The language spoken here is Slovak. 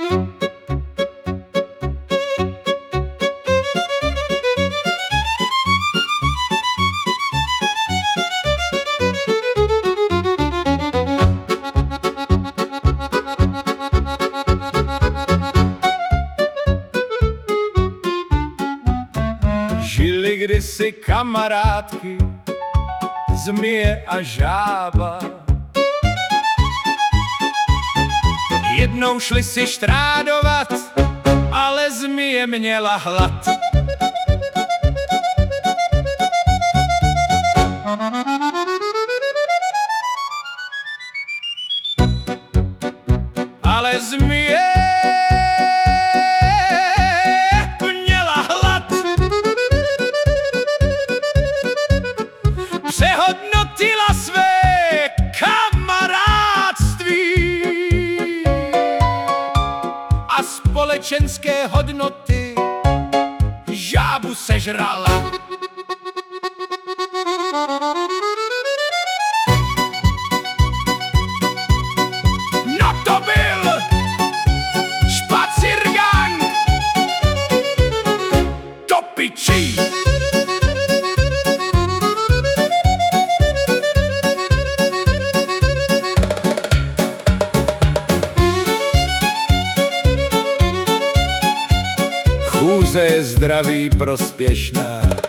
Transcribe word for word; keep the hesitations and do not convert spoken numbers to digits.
Žili kdysi kamarádky, zmije a žába. Jednou šli si štrádovat, ale zmije měla hlad. Ale zmije přehodnotila své kamarádství a společenské hodnoty žábu sežrala. No to byl špacirgang do pičí. Chůze je zdraví prospěšná,